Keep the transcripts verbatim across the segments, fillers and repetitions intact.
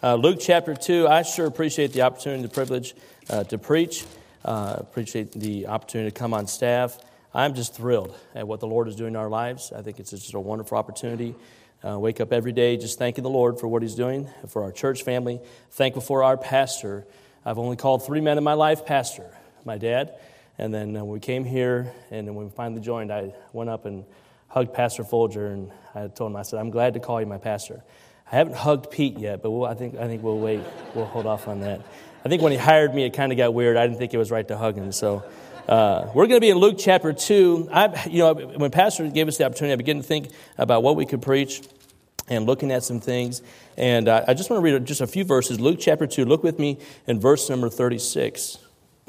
Uh, Luke chapter two, I sure appreciate the opportunity and the privilege uh, to preach. Uh, appreciate the opportunity to come on staff. I'm just thrilled at what the Lord is doing in our lives. I think it's just a wonderful opportunity. Uh, wake up every day just thanking the Lord for what He's doing, for our church family. Thankful for our pastor. I've only called three men in my life pastor. My dad, and then uh, when we came here, and then when we finally joined, I went up and hugged Pastor Folger, and I told him, I said, I'm glad to call you my pastor. I haven't hugged Pete yet, but we'll, I think I think we'll wait. We'll hold off on that. I think when he hired me, it kind of got weird. I didn't think it was right to hug him. So uh, we're going to be in Luke chapter two. I, you know, when Pastor gave us the opportunity, I began to think about what we could preach and looking at some things. And uh, I just want to read just a few verses. Luke chapter two. Look with me in verse number thirty-six.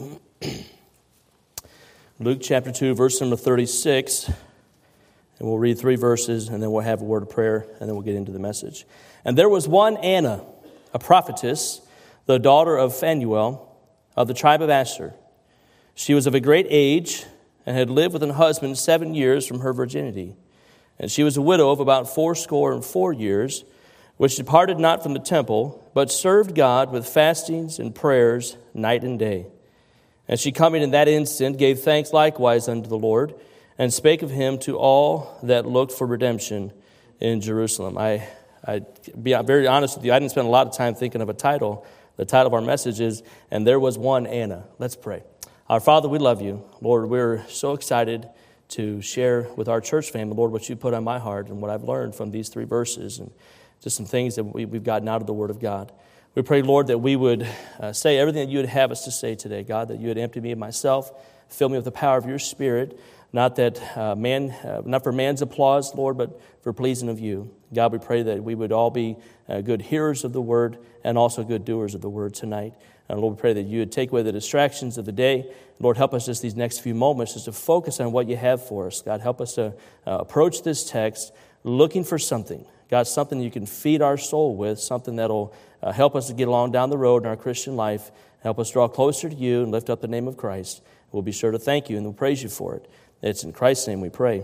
Luke chapter two, verse number thirty-six. And we'll read three verses, and then we'll have a word of prayer, and then we'll get into the message. And there was one Anna, a prophetess, the daughter of Phanuel, of the tribe of Asher. She was of a great age, and had lived with an husband seven years from her virginity. And she was a widow of about fourscore and four years, which departed not from the temple, but served God with fastings and prayers night and day. And she coming in that instant gave thanks likewise unto the Lord, and spake of him to all that looked for redemption in Jerusalem. I, I be very honest with you, I didn't spend a lot of time thinking of a title. The title of our message is, And There Was One Anna. Let's pray. Our Father, we love you. Lord, we're so excited to share with our church family, Lord, what you put on my heart and what I've learned from these three verses and just some things that we, we've gotten out of the Word of God. We pray, Lord, that we would uh, say everything that you would have us to say today, God, that you would empty me of myself, fill me with the power of your Spirit, not that uh, man, uh, not for man's applause, Lord, but for pleasing of you. God, we pray that we would all be uh, good hearers of the word and also good doers of the word tonight. And Lord, we pray that you would take away the distractions of the day. Lord, help us just these next few moments just to focus on what you have for us. God, help us to uh, approach this text looking for something. God, something you can feed our soul with, something that'll uh, help us to get along down the road in our Christian life, help us draw closer to you and lift up the name of Christ. We'll be sure to thank you and we'll praise you for it. It's in Christ's name we pray.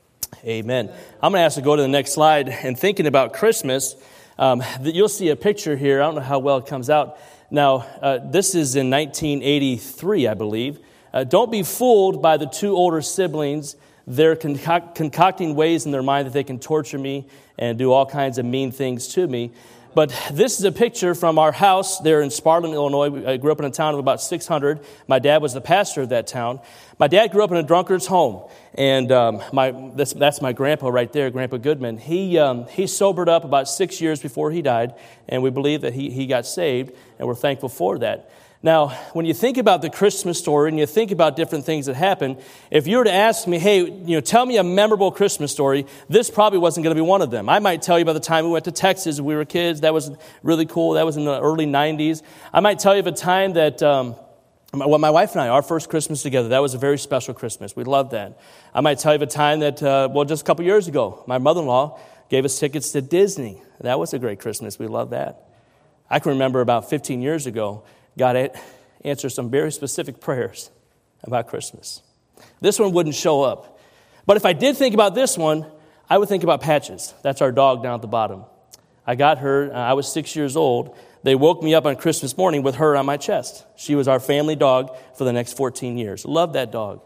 Amen. I'm going to ask to go to the next slide. And thinking about Christmas, um, you'll see a picture here. I don't know how well it comes out. Now, uh, this is in nineteen eighty-three, I believe. Uh, don't be fooled by the two older siblings. They're concoct- concocting ways in their mind that they can torture me and do all kinds of mean things to me. But this is a picture from our house there in Sparland, Illinois. I grew up in a town of about six hundred. My dad was the pastor of that town. My dad grew up in a drunkard's home. And um, my that's, that's my grandpa right there, Grandpa Goodman. He um, he sobered up about six years before he died. And we believe that he, he got saved. And we're thankful for that. Now, when you think about the Christmas story and you think about different things that happen, if you were to ask me, hey, you know, tell me a memorable Christmas story, this probably wasn't going to be one of them. I might tell you about the time we went to Texas when we were kids. That was really cool. That was in the early nineties. I might tell you of a time that, um, well, my wife and I, our first Christmas together, that was a very special Christmas. We loved that. I might tell you of a time that, uh, well, just a couple years ago, my mother-in-law gave us tickets to Disney. That was a great Christmas. We loved that. I can remember about fifteen years ago, God answered some very specific prayers about Christmas. This one wouldn't show up. But if I did think about this one, I would think about Patches. That's our dog down at the bottom. I got her, uh, I was six years old. They woke me up on Christmas morning with her on my chest. She was our family dog for the next fourteen years. Loved that dog.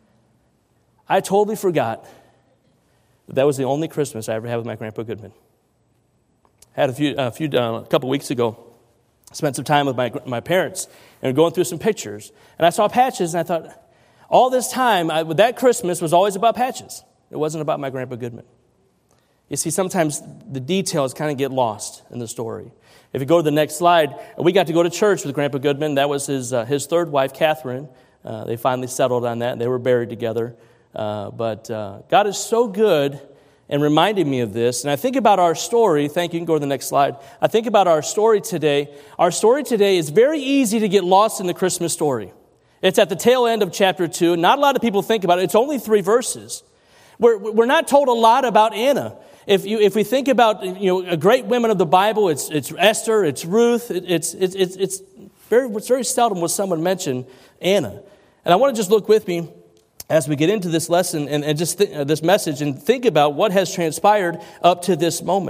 I totally forgot that that was the only Christmas I ever had with my Grandpa Goodman. Had a few, a few, uh, a couple weeks ago. Spent some time with my my parents and going through some pictures. And I saw Patches, and I thought, all this time, I, that Christmas was always about Patches. It wasn't about my Grandpa Goodman. You see, sometimes the details kind of get lost in the story. If you go to the next slide, we got to go to church with Grandpa Goodman. That was his uh, his third wife, Catherine. Uh, they finally settled on that. They were buried together. Uh, but uh, God is so good and reminded me of this. And I think about our story. Thank you. You can go to the next slide. I think about our story today. Our story today is very easy to get lost in the Christmas story. It's at the tail end of chapter two. Not a lot of people think about it. It's only three verses. We're, we're not told a lot about Anna. If you if we think about you know a great women of the Bible, it's it's Esther, it's Ruth, it, it's it's it's it's very it's very seldom will someone mention Anna. And I want to just look with me as we get into this lesson and, and just th- uh, this message and think about what has transpired up to this moment.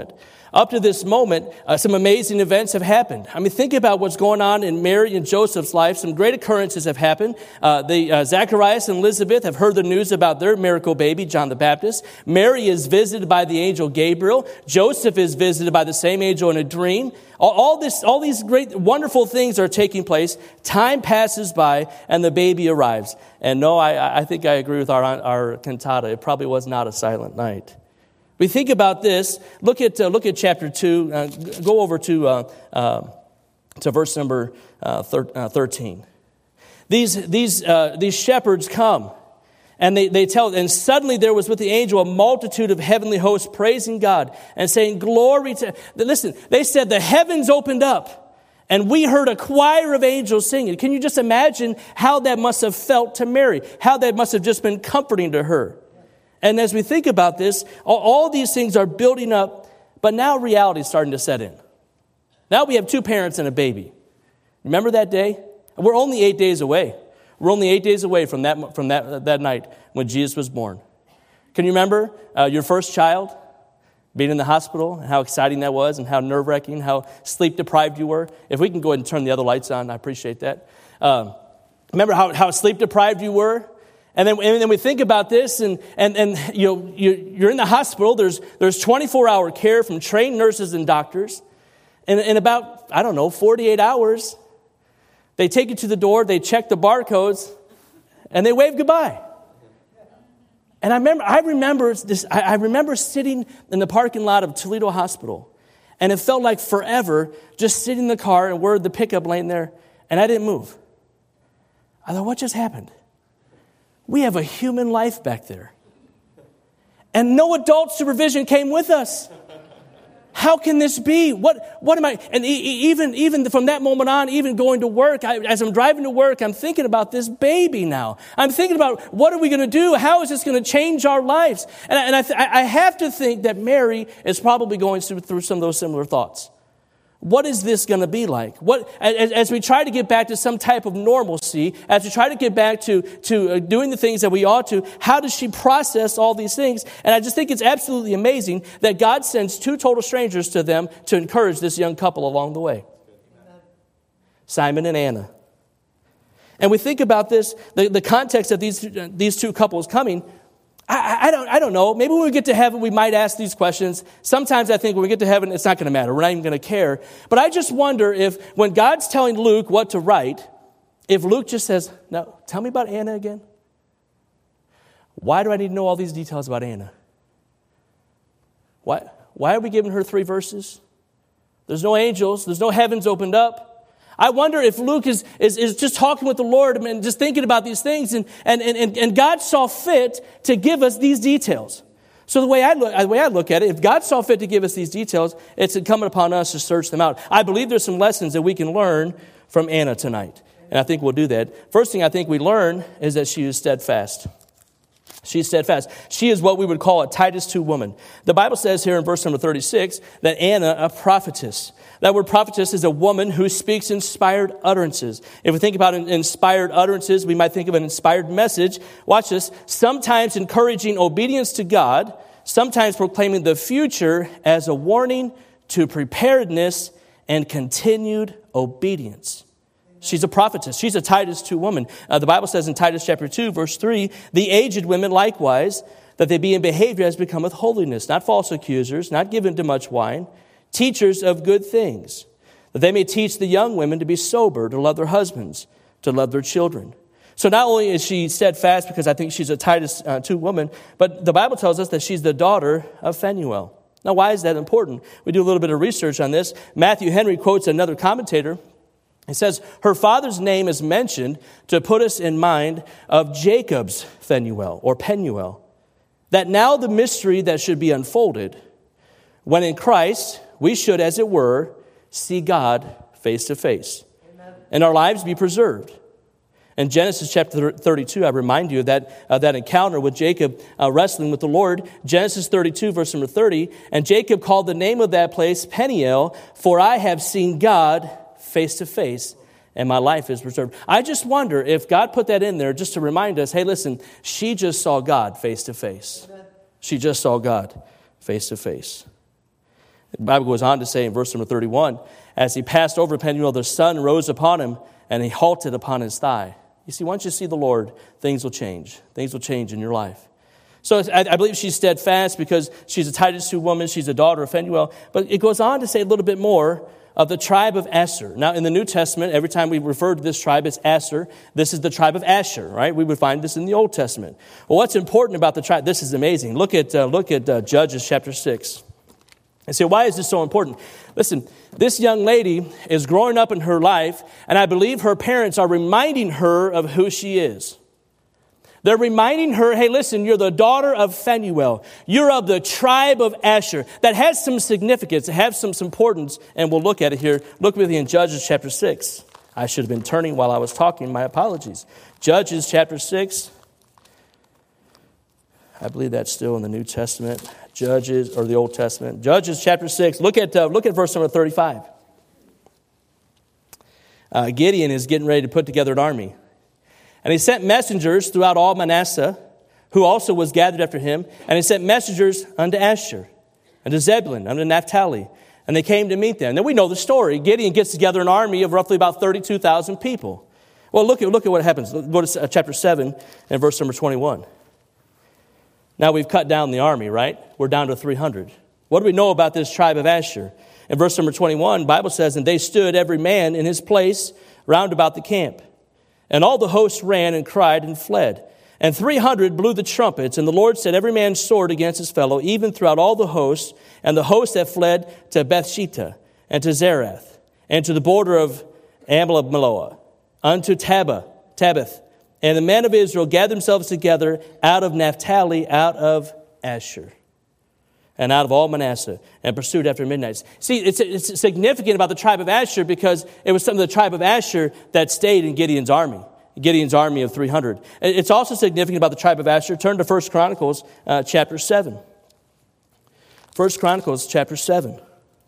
Up to this moment, uh, some amazing events have happened. I mean, think about what's going on in Mary and Joseph's life. Some great occurrences have happened. Uh, the uh, Zacharias and Elizabeth have heard the news about their miracle baby, John the Baptist. Mary is visited by the angel Gabriel. Joseph is visited by the same angel in a dream. All, all this, all these great, wonderful things are taking place. Time passes by, and the baby arrives. And no, I, I think I agree with our our cantata. It probably was not a silent night. We think about this. Look at uh, look at chapter two. Uh, go over to uh, uh, to verse number uh, thir- uh, thirteen. These these uh, these shepherds come, and they they tell. And suddenly there was with the angel a multitude of heavenly hosts praising God and saying, "Glory to." Listen, they said the heavens opened up, and we heard a choir of angels singing. Can you just imagine how that must have felt to Mary? How that must have just been comforting to her. And as we think about this, all, all these things are building up, but now reality is starting to set in. Now we have two parents and a baby. Remember that day? We're only eight days away. We're only eight days away from that from that that night when Jesus was born. Can you remember uh, your first child being in the hospital and how exciting that was and how nerve-wracking, how sleep-deprived you were? If we can go ahead and turn the other lights on, I appreciate that. Um, remember how, how sleep-deprived you were? And then, and then we think about this, and and and you know you're in the hospital. There's there's twenty-four hour care from trained nurses and doctors, and in about I don't know forty-eight hours, they take you to the door, they check the barcodes, and they wave goodbye. And I remember I remember this. I, I remember sitting in the parking lot of Toledo Hospital, and it felt like forever just sitting in the car and we're the pickup lane there, and I didn't move. I thought, what just happened? We have a human life back there. And no adult supervision came with us. How can this be? What what am I? And even, even from that moment on, even going to work, I, as I'm driving to work, I'm thinking about this baby now. I'm thinking about what are we going to do? How is this going to change our lives? And I, and I, th- I have to think that Mary is probably going through, through some of those similar thoughts. What is this going to be like? What, as, as we try to get back to some type of normalcy, as we try to get back to, to uh, doing the things that we ought to, how does she process all these things? And I just think it's absolutely amazing that God sends two total strangers to them to encourage this young couple along the way. Amen. Simon and Anna. And we think about this, the, the context of these, uh, these two couples coming. I, I don't I don't know. Maybe when we get to heaven, we might ask these questions. Sometimes I think when we get to heaven, it's not going to matter. We're not even going to care. But I just wonder if when God's telling Luke what to write, if Luke just says, no, tell me about Anna again. Why do I need to know all these details about Anna? Why, why are we giving her three verses? There's no angels. There's no heavens opened up. I wonder if Luke is, is, is just talking with the Lord and just thinking about these things, and, and, and, and God saw fit to give us these details. So the way I look, the way I look at it, if God saw fit to give us these details, it's incumbent upon us to search them out. I believe there's some lessons that we can learn from Anna tonight, and I think we'll do that. First thing I think we learn is that she is steadfast. She's steadfast. She is what we would call a Titus two woman. The Bible says here in verse number thirty-six that Anna, a prophetess. That word prophetess is a woman who speaks inspired utterances. If we think about inspired utterances, we might think of an inspired message. Watch this. Sometimes encouraging obedience to God, sometimes proclaiming the future as a warning to preparedness and continued obedience. She's a prophetess. She's a Titus two woman. Uh, the Bible says in Titus chapter two, verse three, the aged women likewise, that they be in behavior as becometh holiness, not false accusers, not given to much wine, teachers of good things, that they may teach the young women to be sober, to love their husbands, to love their children. So not only is she steadfast because I think she's a Titus uh, two woman, but the Bible tells us that she's the daughter of Phanuel. Now, why is that important? We do a little bit of research on this. Matthew Henry quotes another commentator. It says, her father's name is mentioned to put us in mind of Jacob's Phanuel or Penuel, that now the mystery that should be unfolded, when in Christ we should, as it were, see God face to face, and our lives be preserved. In Genesis chapter thirty-two, I remind you of that, uh, that encounter with Jacob uh, wrestling with the Lord. Genesis thirty-two, verse number thirty, and Jacob called the name of that place Peniel, for I have seen God face to face, and my life is preserved. I just wonder if God put that in there just to remind us, hey, listen, she just saw God face to face. She just saw God face to face. The Bible goes on to say in verse number thirty-one, as he passed over Penuel, the sun rose upon him, and he halted upon his thigh. You see, once you see the Lord, things will change. Things will change in your life. So I, I believe she's steadfast because she's a Titus two woman. She's a daughter of Phanuel. But it goes on to say a little bit more of the tribe of Asher. Now, in the New Testament, every time we refer to this tribe, it's Asher. This is the tribe of Asher, right? We would find this in the Old Testament. Well, what's important about the tribe? This is amazing. Look at uh, look at uh, Judges chapter six. And say, why is this so important? Listen, this young lady is growing up in her life, and I believe her parents are reminding her of who she is. They're reminding her, hey, listen, you're the daughter of Phanuel. You're of the tribe of Asher. That has some significance. It has some, some importance, and we'll look at it here. Look with me in Judges chapter six. I should have been turning while I was talking. My apologies. Judges chapter six. I believe that's still in the New Testament. Judges, or the Old Testament. Judges chapter six. Look at, uh, look at verse number thirty-five. Uh, Gideon is getting ready to put together an army. And he sent messengers throughout all Manasseh, who also was gathered after him. And he sent messengers unto Asher, and to Zebulun, unto Naphtali. And they came to meet them. Then we know the story. Gideon gets together an army of roughly about thirty-two thousand people. Well, look at, look at what happens. Go to chapter seven and verse number twenty-one. Now we've cut down the army, right? We're down to three hundred. What do we know about this tribe of Asher? In verse number twenty-one, the Bible says, and they stood every man in his place round about the camp. And all the host ran and cried and fled. And three hundred blew the trumpets. And the Lord set every man's sword against his fellow, even throughout all the hosts. And the host that fled to Bethshita, and to Zerath, and to the border of Amaleah, unto Tabah, Tabbath. And the men of Israel gathered themselves together out of Naphtali, out of Asher, and out of all Manasseh, and pursued after midnight. See, it's, it's significant about the tribe of Asher because it was some of the tribe of Asher that stayed in Gideon's army, Gideon's army of three hundred. It's also significant about the tribe of Asher. Turn to First Chronicles uh, chapter seven. First Chronicles chapter seven.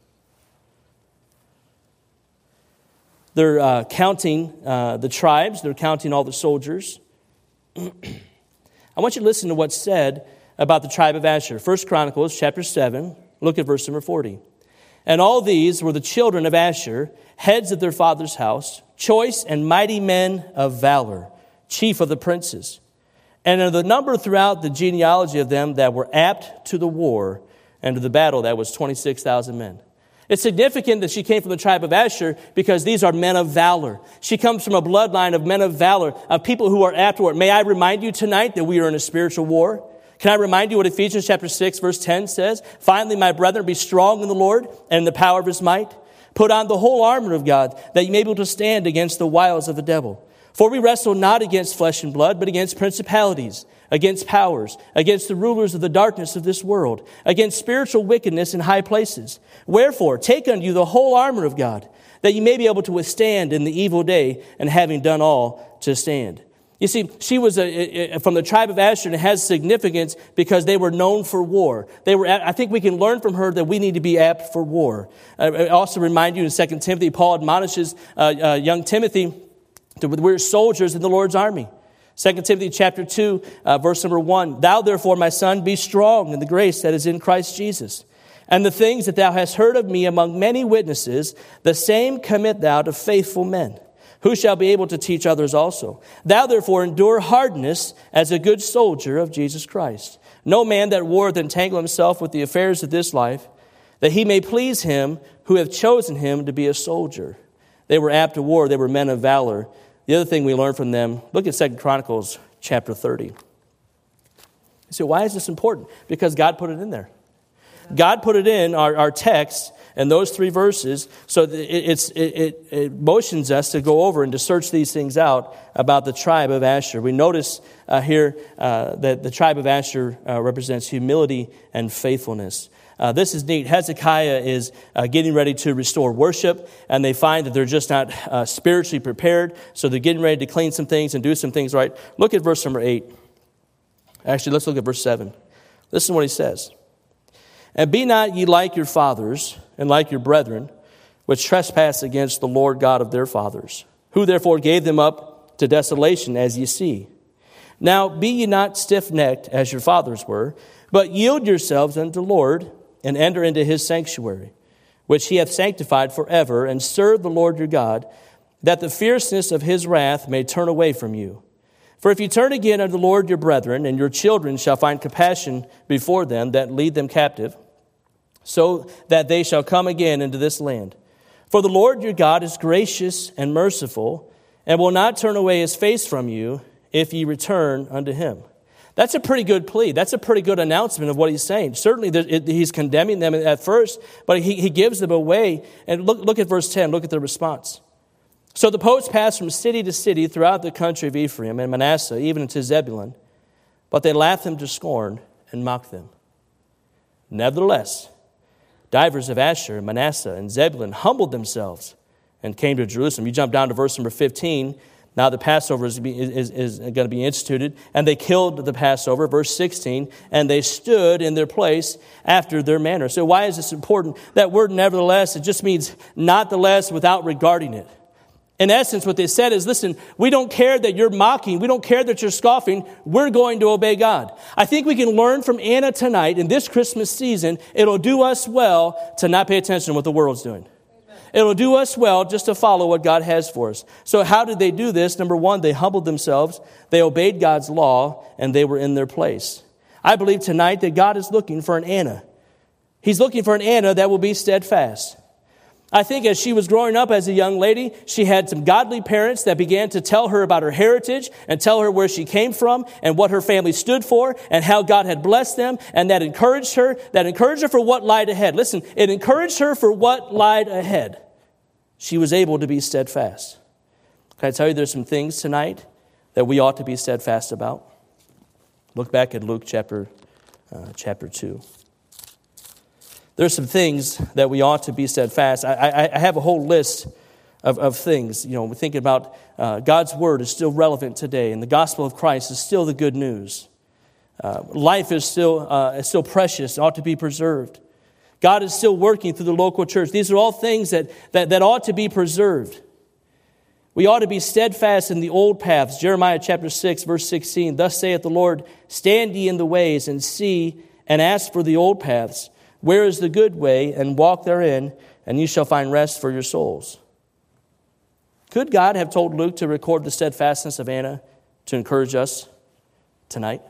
They're uh, counting uh, the tribes. They're counting all the soldiers. I want you to listen to what's said about the tribe of Asher. First Chronicles chapter seven. Look at verse number forty. And all these were the children of Asher, heads of their father's house, choice and mighty men of valor, chief of the princes. And of the number throughout the genealogy of them that were apt to the war and to the battle, that was twenty-six thousand men. It's significant that she came from the tribe of Asher because these are men of valor. She comes from a bloodline of men of valor, of people who are apt to war. May I remind you tonight that we are in a spiritual war? Can I remind you what Ephesians chapter six, verse ten says? Finally, my brethren, be strong in the Lord and in the power of his might. Put on the whole armor of God, that you may be able to stand against the wiles of the devil. For we wrestle not against flesh and blood, but against principalities, against powers, against the rulers of the darkness of this world, against spiritual wickedness in high places. Wherefore, take unto you the whole armor of God, that you may be able to withstand in the evil day, and having done all, to stand. You see, she was a, a, from the tribe of Asher, and it has significance because they were known for war. They were. I think we can learn from her that we need to be apt for war. I also remind you in Second Timothy, Paul admonishes uh, uh, young Timothy to we're soldiers in the Lord's army. Second Timothy chapter two, uh, verse number one. Thou therefore, my son, be strong in the grace that is in Christ Jesus. And the things that thou hast heard of me among many witnesses, the same commit thou to faithful men, who shall be able to teach others also. Thou therefore endure hardness as a good soldier of Jesus Christ. No man that warreth entangle himself with the affairs of this life, that he may please him who hath chosen him to be a soldier. They were apt to war. They were men of valor. The other thing we learn from them, look at Second Chronicles chapter thirty. You say, why is this important? Because God put it in there. God put it in our, our text and those three verses, so that it, it's, it, it, it motions us to go over and to search these things out about the tribe of Asher. We notice uh, here uh, that the tribe of Asher uh, represents humility and faithfulness. Uh, this is neat. Hezekiah is uh, getting ready to restore worship, and they find that they're just not uh, spiritually prepared, so they're getting ready to clean some things and do some things right. Look at verse number eight. Actually, let's look at verse seven. Listen to what he says. And be not ye like your fathers and like your brethren, which trespass against the Lord God of their fathers, who therefore gave them up to desolation, as ye see. Now be ye not stiff-necked as your fathers were, but yield yourselves unto the Lord, and enter into his sanctuary. which he hath sanctified forever, and serve the Lord your God, that the fierceness of his wrath may turn away from you. For if you turn again unto the Lord your brethren, and your children shall find compassion before them that lead them captive, so that they shall come again into this land. For the Lord your God is gracious and merciful, and will not turn away his face from you, if ye return unto him. That's a pretty good plea. That's a pretty good announcement of what he's saying. Certainly he's condemning them at first, but he, he gives them away. And look, look at verse ten. Look at the response. So the posts passed from city to city throughout the country of Ephraim and Manasseh, even to Zebulun. But they laughed them to scorn and mocked them. Nevertheless, divers of Asher, Manasseh, and Zebulun humbled themselves and came to Jerusalem. You jump down to verse number fifteen. Now the Passover is, is, is going to be instituted. And they killed the Passover, verse sixteen, and they stood in their place after their manner. So why is this important? That word nevertheless, it just means not the less without regarding it. In essence, what they said is, listen, we don't care that you're mocking. We don't care that you're scoffing. We're going to obey God. I think we can learn from Anna tonight in this Christmas season. It'll do us well to not pay attention to what the world's doing. It'll do us well just to follow what God has for us. So how did they do this? Number one, they humbled themselves. They obeyed God's law, and they were in their place. I believe tonight that God is looking for an Anna. He's looking for an Anna that will be steadfast. I think as she was growing up as a young lady, she had some godly parents that began to tell her about her heritage and tell her where she came from and what her family stood for and how God had blessed them, and that encouraged her, that encouraged her for what lied ahead. Listen, it encouraged her for what lied ahead. She was able to be steadfast. Can I tell you there's some things tonight that we ought to be steadfast about? Look back at Luke chapter, uh, chapter two. There's some things that we ought to be steadfast. I, I, I have a whole list of, of things. You know, we're thinking about uh, God's word is still relevant today, and the gospel of Christ is still the good news. Uh, life is still uh, is still precious, ought to be preserved. God is still working through the local church. These are all things that, that, that ought to be preserved. We ought to be steadfast in the old paths. Jeremiah chapter six, verse sixteen, thus saith the Lord, stand ye in the ways and see and ask for the old paths. Where is the good way, and walk therein, and you shall find rest for your souls. Could God have told Luke to record the steadfastness of Anna to encourage us tonight?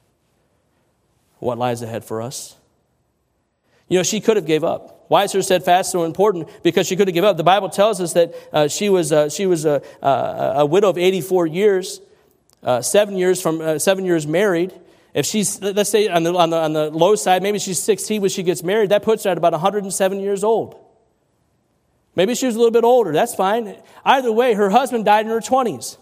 What lies ahead for us? You know, she could have gave up. Why is her steadfast so important? Because she could have given up. The Bible tells us that uh, she was uh, she was a, a, a widow of eighty-four years, uh, seven years from uh, seven years married. If she's, let's say on the, on the on the low side, maybe she's sixteen when she gets married, that puts her at about one hundred seven years old. Maybe she was a little bit older, that's fine. Either way, her husband died in her twenties.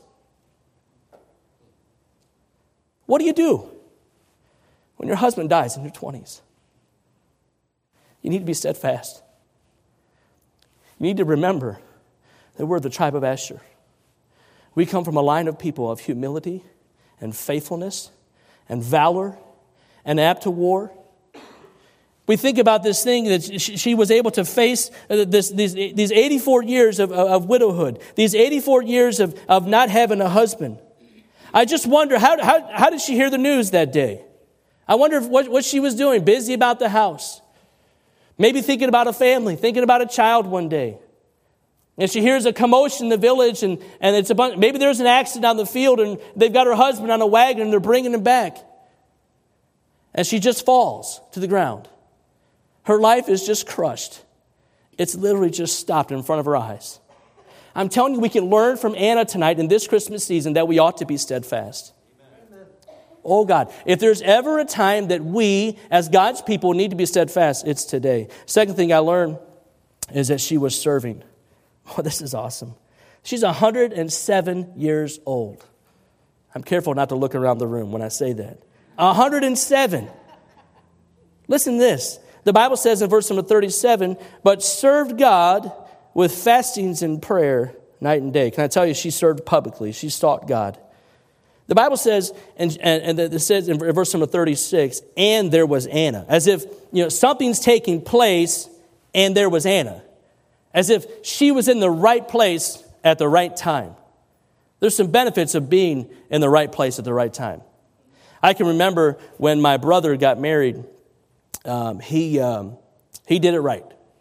What do you do when your husband dies in your twenties? You need to be steadfast. You need to remember that we're the tribe of Asher. We come from a line of people of humility and faithfulness and valor, and apt to war. We think about this thing that she was able to face this, these, these eighty-four years of, of widowhood, these eighty-four years of, of not having a husband. I just wonder, how, how, how did she hear the news that day? I wonder if what, what she was doing, busy about the house. Maybe thinking about a family, thinking about a child one day. And she hears a commotion in the village, and, and it's a bunch, maybe there's an accident on the field, and they've got her husband on a wagon, and they're bringing him back. And she just falls to the ground. Her life is just crushed. It's literally just stopped in front of her eyes. I'm telling you, we can learn from Anna tonight in this Christmas season that we ought to be steadfast. Amen. Oh God, if there's ever a time that we, as God's people, need to be steadfast, it's today. Second thing I learned is that she was serving. Oh, this is awesome. She's one hundred seven years old. I'm careful not to look around the room when I say that. one hundred seven. Listen to this. The Bible says in verse number thirty-seven, but served God with fastings and prayer night and day. Can I tell you, she served publicly. She sought God. The Bible says, and, and, and it says in verse number thirty-six, and there was Anna. As if, you know, something's taking place and there was Anna. As if she was in the right place at the right time. There's some benefits of being in the right place at the right time. I can remember when my brother got married, um, he um, he did it right.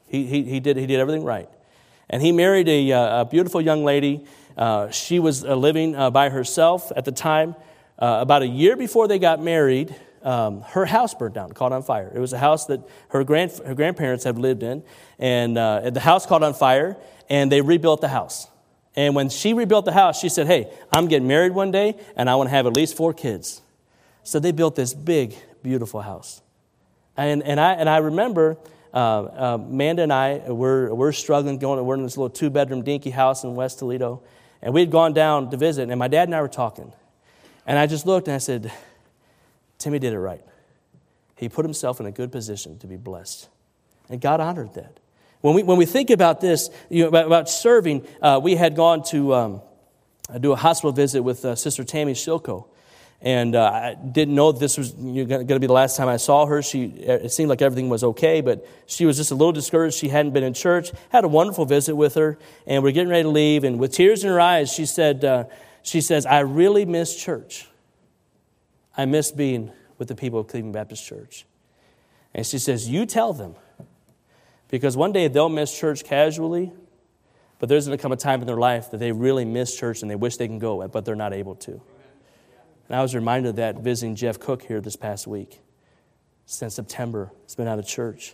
He, he, he, did, he did everything right. And he married a, a beautiful young lady. Uh, she was uh, living uh, by herself at the time. Uh, about a year before they got married, um, her house burned down, caught on fire. It was a house that her, grand, her grandparents had lived in. And uh, the house caught on fire, and they rebuilt the house. And when she rebuilt the house, she said, hey, I'm getting married one day, and I want to have at least four kids. So they built this big, beautiful house. And, and, I, and I remember... Uh, uh, Amanda and I, we're, we're struggling going, we're in this little two-bedroom dinky house in West Toledo, and we had gone down to visit, and my dad and I were talking, and I just looked and I said, Timmy did it right. He put himself in a good position to be blessed, and God honored that. When we when we think about this, you know, about, about serving, uh, we had gone to um, do a hospital visit with uh, Sister Tammy Shilko. And uh, I didn't know this was going to be the last time I saw her. She, it seemed like everything was okay, but she was just a little discouraged. She hadn't been in church. Had a wonderful visit with her, and we're getting ready to leave. And with tears in her eyes, she said, uh, "She says, I really miss church. I miss being with the people of Cleveland Baptist Church." And she says, "You tell them, because one day they'll miss church casually, but there's going to come a time in their life that they really miss church and they wish they can go, but they're not able to." And I was reminded of that visiting Jeff Cook here this past week. Since September, he's been out of church.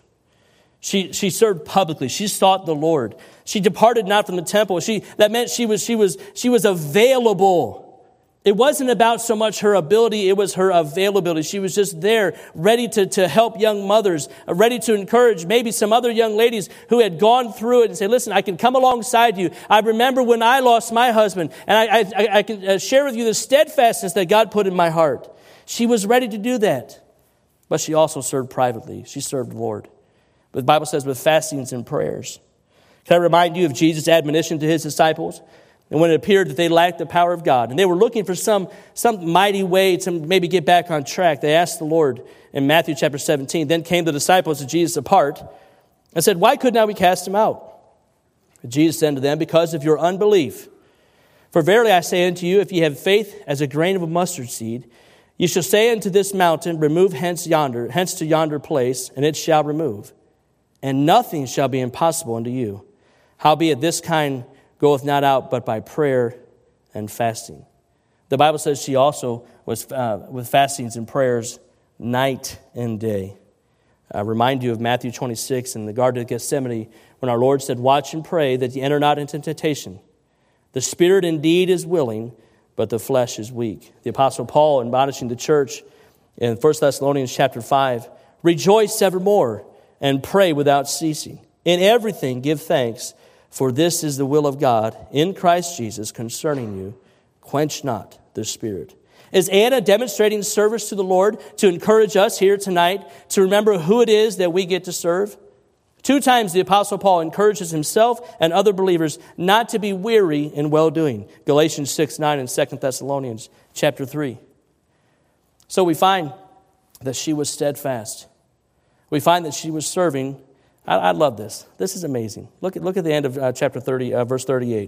She she served publicly. She sought the Lord. She departed not from the temple. She that meant she was she was she was available. It wasn't about so much her ability, it was her availability. She was just there, ready to, to help young mothers, ready to encourage maybe some other young ladies who had gone through it and say, listen, I can come alongside you. I remember when I lost my husband, and I, I, I can share with you the steadfastness that God put in my heart. She was ready to do that, but she also served privately. She served the Lord. But the Bible says with fastings and prayers. Can I remind you of Jesus' admonition to his disciples? And when it appeared that they lacked the power of God, and they were looking for some, some mighty way to maybe get back on track, they asked the Lord in Matthew chapter seventeen, then came the disciples of Jesus apart and said, why could not we cast him out? But Jesus said to them, because of your unbelief. For verily I say unto you, if ye have faith as a grain of a mustard seed, ye shall say unto this mountain, remove hence yonder, hence to yonder place, and it shall remove. And nothing shall be impossible unto you. Howbeit this kind goeth not out but by prayer and fasting. The Bible says she also was uh, with fastings and prayers night and day. I remind you of Matthew twenty-six in the Garden of Gethsemane when our Lord said, watch and pray that ye enter not into temptation. The spirit indeed is willing, but the flesh is weak. The Apostle Paul admonishing the church in First Thessalonians chapter five, rejoice evermore and pray without ceasing. In everything give thanks, for this is the will of God in Christ Jesus concerning you. Quench not the spirit. Is Anna demonstrating service to the Lord to encourage us here tonight to remember who it is that we get to serve? Two times the Apostle Paul encourages himself and other believers not to be weary in well-doing. Galatians six nine and Second Thessalonians chapter three. So we find that she was steadfast. We find that she was serving. I, I love this. This is amazing. Look at look at the end of uh, chapter thirty, uh, verse thirty-eight.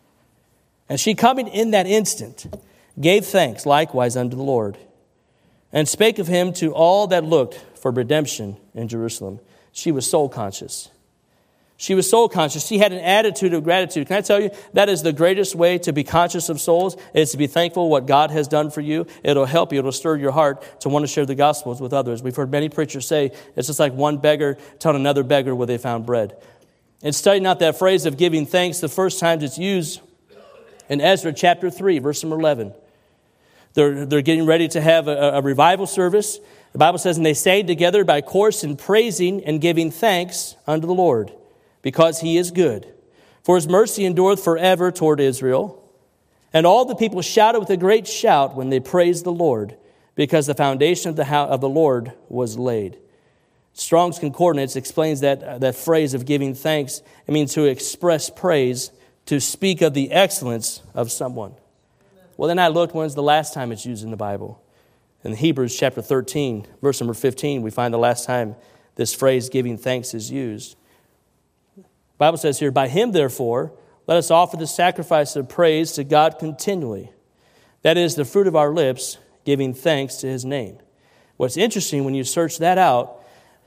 And she coming in that instant gave thanks likewise unto the Lord, and spake of him to all that looked for redemption in Jerusalem. She was soul conscious. She was soul conscious. She had an attitude of gratitude. Can I tell you, that is the greatest way to be conscious of souls, is to be thankful what God has done for you. It'll help you. It'll stir your heart to want to share the gospels with others. We've heard many preachers say it's just like one beggar telling another beggar where they found bread. And studying out that phrase of giving thanks, the first time it's used in Ezra chapter three, verse number eleven. They're, they're getting ready to have a, a revival service. The Bible says, and they sang together by course in praising and giving thanks unto the Lord, because he is good. For his mercy endureth forever toward Israel. And all the people shouted with a great shout when they praised the Lord, because the foundation of the house of the Lord was laid. Strong's Concordance explains that, uh, that phrase of giving thanks. It means to express praise, to speak of the excellence of someone. Well, then I looked, when's the last time it's used in the Bible? In Hebrews chapter thirteen, verse number fifteen, we find the last time this phrase, giving thanks, is used. The Bible says here, by him, therefore, let us offer the sacrifice of praise to God continually. That is the fruit of our lips, giving thanks to his name. What's interesting when you search that out,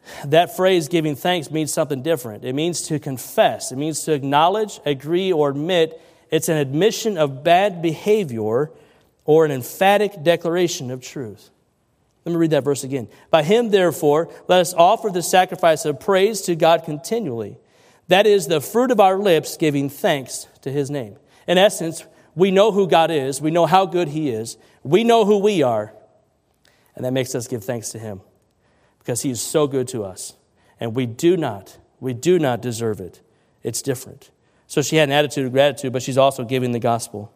that phrase, giving thanks, means something different. It means to confess. It means to acknowledge, agree, or admit. It's an admission of bad behavior or an emphatic declaration of truth. Let me read that verse again. By him, therefore, let us offer the sacrifice of praise to God continually. That is the fruit of our lips, giving thanks to his name. In essence, we know who God is. We know how good he is. We know who we are. And that makes us give thanks to him because he is so good to us. And we do not, we do not deserve it. It's different. So she had an attitude of gratitude, but she's also giving the gospel.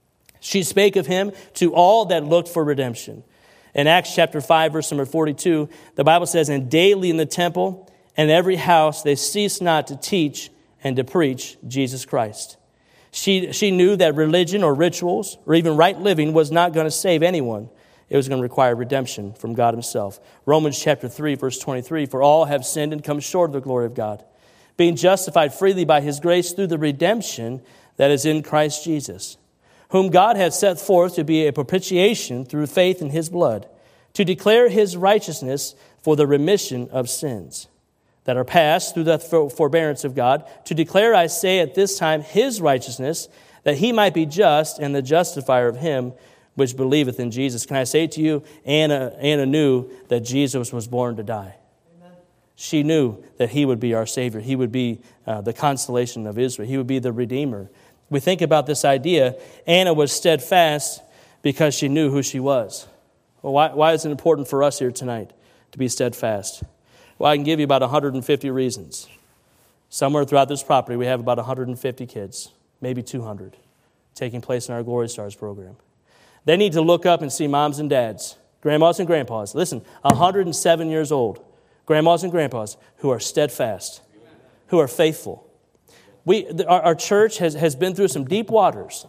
She spake of him to all that looked for redemption. In Acts chapter five, verse number forty-two, the Bible says, and daily in the temple and every house they ceased not to teach and to preach Jesus Christ. She, she knew that religion or rituals or even right living was not going to save anyone. It was going to require redemption from God himself. Romans chapter three, verse twenty-three, for all have sinned and come short of the glory of God, being justified freely by his grace through the redemption that is in Christ Jesus, whom God hath set forth to be a propitiation through faith in his blood, to declare his righteousness for the remission of sins that are past through the forbearance of God, to declare, I say, at this time his righteousness, that he might be just and the justifier of him which believeth in Jesus. Can I say to you, Anna, Anna knew that Jesus was born to die. Amen. She knew that he would be our Savior. He would be uh, the consolation of Israel. He would be the Redeemer. We think about this idea. Anna was steadfast because she knew who she was. Well, why, why is it important for us here tonight to be steadfast? Well, I can give you about one hundred fifty reasons. Somewhere throughout this property, we have about one hundred fifty kids, maybe two hundred, taking place in our Glory Stars program. They need to look up and see moms and dads, grandmas and grandpas. Listen, one hundred seven years old, grandmas and grandpas who are steadfast, who are faithful. We, our, our church has, has been through some deep waters.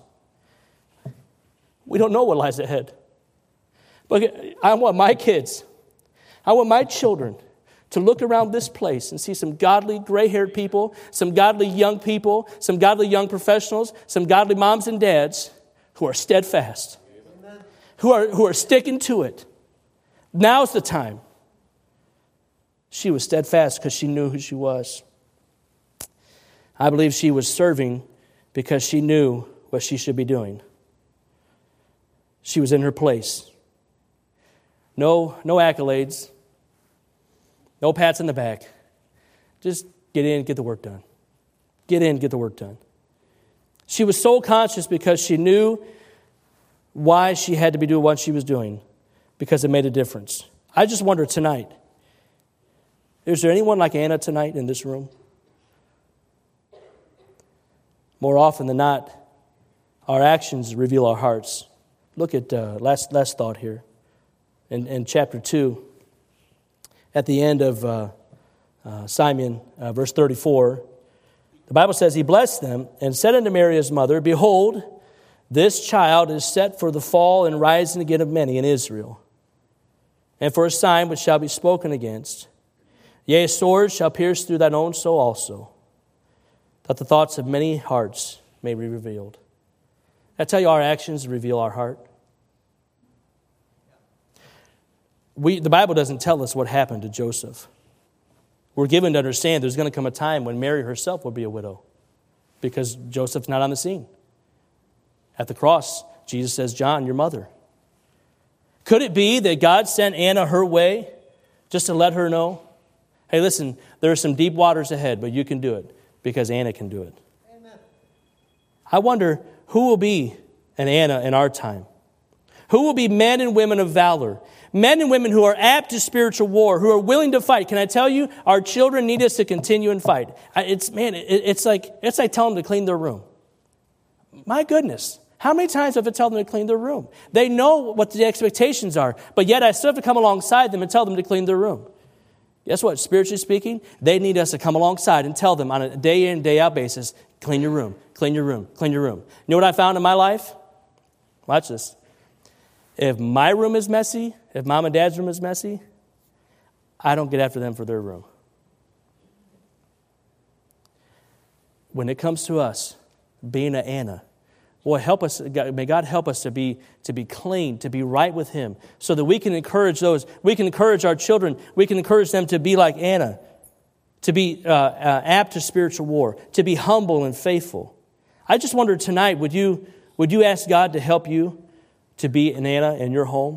We don't know what lies ahead. But I want my kids, I want my children to look around this place and see some godly gray-haired people, some godly young people, some godly young professionals, some godly moms and dads who are steadfast, Amen. who are who are sticking to it. Now's the time. She was steadfast because she knew who she was. I believe she was serving because she knew what she should be doing. She was in her place. No, no accolades. No pats in the back. Just get in, get the work done. Get in, get the work done. She was soul conscious because she knew why she had to be doing what she was doing, because it made a difference. I just wonder tonight, is there anyone like Anna tonight in this room? More often than not, our actions reveal our hearts. Look at uh, last last thought here. In, in chapter two, at the end of uh, uh, Simon, uh, verse thirty-four, the Bible says, he blessed them and said unto Mary his mother, behold, this child is set for the fall and rising again of many in Israel, and for a sign which shall be spoken against. Yea, a sword shall pierce through thine own soul also, that the thoughts of many hearts may be revealed. I tell you, our actions reveal our heart. We, the Bible doesn't tell us what happened to Joseph. We're given to understand there's going to come a time when Mary herself will be a widow because Joseph's not on the scene. At the cross, Jesus says, John, your mother. Could it be that God sent Anna her way just to let her know, hey, listen, there are some deep waters ahead, but you can do it because Anna can do it. Amen. I wonder who will be an Anna in our time. Who will be men and women of valor? Men and women who are apt to spiritual war, who are willing to fight. Can I tell you, our children need us to continue and fight. It's man, it's like it's like telling them to clean their room. My goodness, how many times have I told them to clean their room? They know what the expectations are, but yet I still have to come alongside them and tell them to clean their room. Guess what? Spiritually speaking, they need us to come alongside and tell them on a day in, day out basis, clean your room, clean your room, clean your room. You know what I found in my life? Watch this. If my room is messy, if mom and dad's room is messy, I don't get after them for their room. When it comes to us being an Anna, Boy, help us, may God help us to be, to be clean, to be right with Him, so that we can encourage those, we can encourage our children, we can encourage them to be like Anna, to be uh, uh, apt to spiritual war, to be humble and faithful. I just wonder tonight, would you, would you ask God to help you to be an Anna in your home?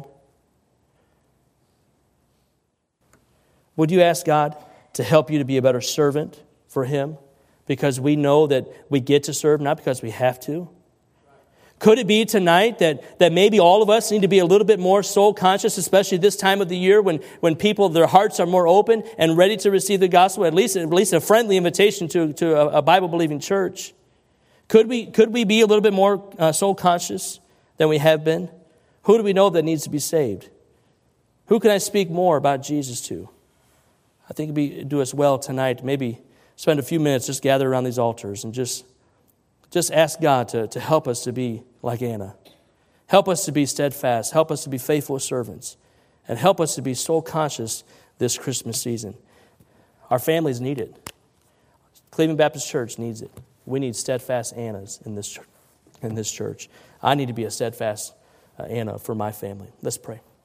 Would you ask God to help you to be a better servant for Him? Because we know that we get to serve, not because we have to. Could it be tonight that, that maybe all of us need to be a little bit more soul conscious, especially this time of the year when, when people, their hearts are more open and ready to receive the gospel, at least, at least a friendly invitation to, to a, a Bible-believing church? Could we, could we be a little bit more uh, soul conscious than we have been? Who do we know that needs to be saved? Who can I speak more about Jesus to? I think it'd be, do us well tonight, maybe spend a few minutes, just gather around these altars and just Just ask God to, to help us to be like Anna. Help us to be steadfast. Help us to be faithful servants. And help us to be soul conscious this Christmas season. Our families need it. Cleveland Baptist Church needs it. We need steadfast Annas in this, in this church. I need to be a steadfast uh, Anna for my family. Let's pray.